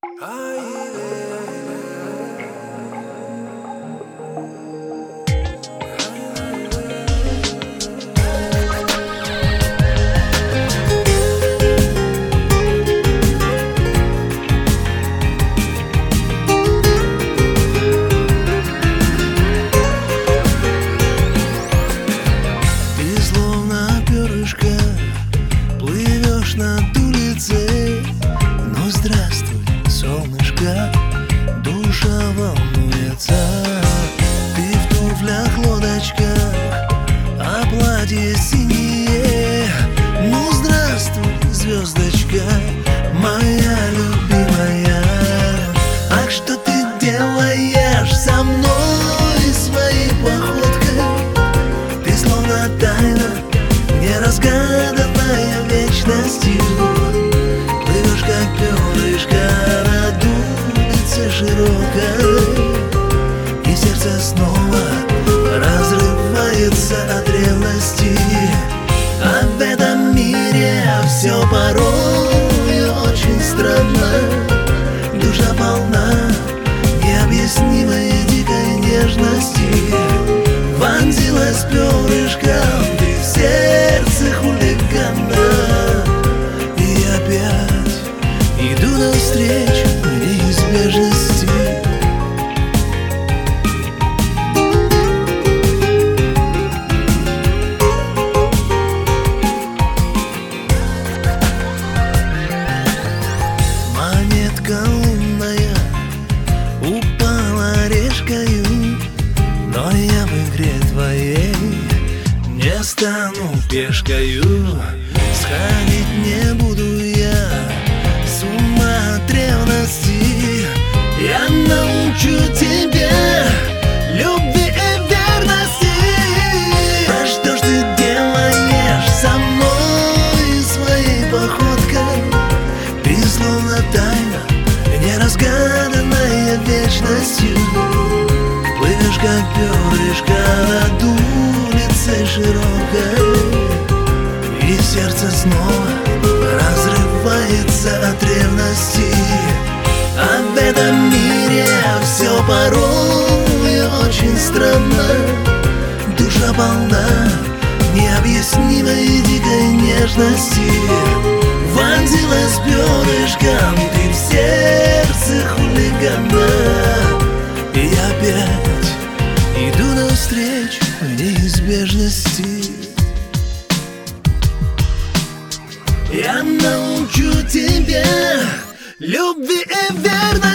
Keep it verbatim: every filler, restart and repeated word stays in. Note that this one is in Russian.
Над улицей, ну здравствуй, солнышко, душа волнуется. Ты в туфлях, лодочках, а платье синее. Ну здравствуй, звездочка, моя любимая. А что ты делаешь со мной, своей походкой? Ты словно тайна, неразгаданная вечностью. Плывешь, как перышко над улицей широкой, и сердце снова разрывается от ревности. А в этом мире все порой очень странно. Душа полна необъяснимой дикой нежности. Вонзилась перышком ты в сердце хулигана. И опять иду навстречу неизбежности. Монетка лунная упала решкою, но я в игре твоей не стану пешкою. Сходить не буду я с ума от ревности. Я научу тебя любви и верности. А что ж ты делаешь со мной, своей походкой? Ты словно тайна, неразгаданная вечностью. Плывешь, как перышко над улицей широкой, и сердце снова разрывается от ревности. А в этом мире все порой очень странно. Душа полна необъяснимой дикой нежности. Вонзилась перышком ты в сердце хулигана. И опять иду навстречу неизбежности. Я научу тебя любви и верности.